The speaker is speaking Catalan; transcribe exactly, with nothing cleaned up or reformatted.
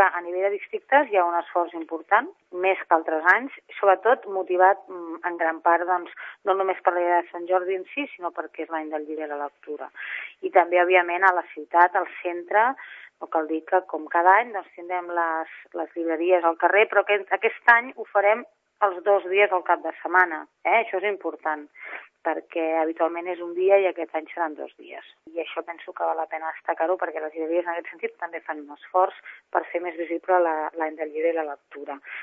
que a nivell de districtes hi ha un esforç important, més que altres anys, sobretot motivat en gran part doncs, no només per la idea de Sant Jordi en si, sinó perquè és l'any del llibre i la lectura. I també, òbviament, a la ciutat, al centre, no cal dir que, com cada any, doncs, tindrem les, les llibreries al carrer, però aquest, aquest any ho farem els dos dies al cap de setmana. Eh? Això és important, perquè habitualment és un dia i aquest any seran dos dies. I això penso que val la pena destacar-ho perquè les llibreries en aquest sentit també fan un esforç per fer més visible l'any del llibre i la lectura.